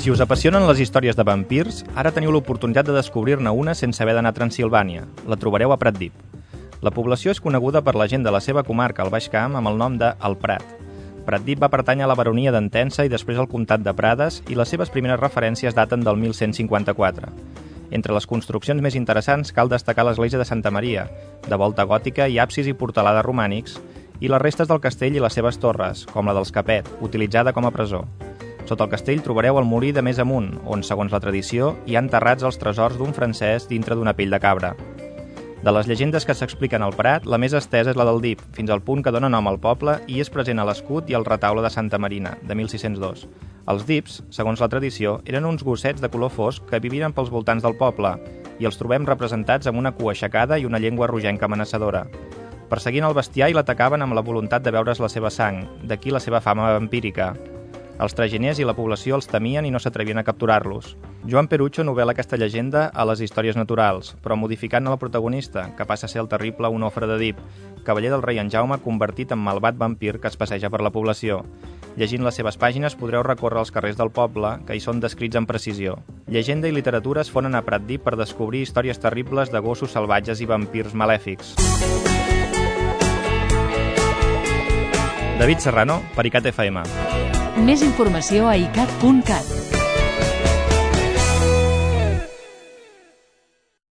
Si us apassionen les històries de vampirs, ara teniu l'oportunitat de descobrir-ne una sense haver d'anar a Transilvània. La trobareu a Pratdip. La població és coneguda per la gent de la seva comarca, al Baix Camp, amb el nom de El Prat. Pratdip va pertànyer a la baronia d'Entença i després al comtat de Prades, i les seves primeres referències daten del 1154. Entre les construccions més interessants cal destacar l'església de Santa Maria, de volta gòtica i absis i portalada romànics, i les restes del castell i les seves torres, com la dels Capet, utilitzada com a presó. Sota el castell trobareu el molí de més amunt, on, segons la tradició, hi ha enterrats els tresors d'un francès dintre d'una pell de cabra. De les llegendes que s'expliquen al Prat, la més estesa és la del Dip, fins al punt que dona nom al poble i és present a l'escut i al retaule de Santa Marina, de 1602. Els Dips, segons la tradició, eren uns gossets de color fosc que vivien pels voltants del poble i els trobem representats amb una cua aixecada i una llengua rogenca amenaçadora. Perseguint el bestiar i l'atacaven amb la voluntat de beure's la seva sang, d'aquí la seva fama vampírica. Els traginers i la població els temien i no s'atrevien a capturar-los. Joan Perucho novel·la aquesta llegenda a les històries naturals, però modificant el protagonista, que passa a ser el terrible Onofre de Dip, cavaller del rei en Jaume convertit en malvat vampir que es passeja per la població. Llegint les seves pàgines podreu recórrer els carrers del poble, que hi són descrits amb precisió. Llegenda i literatura es fonen a Pratdip per descobrir històries terribles de gossos salvatges i vampirs malèfics. David Serrano, per ICAT FM. Més informació a icat.cat.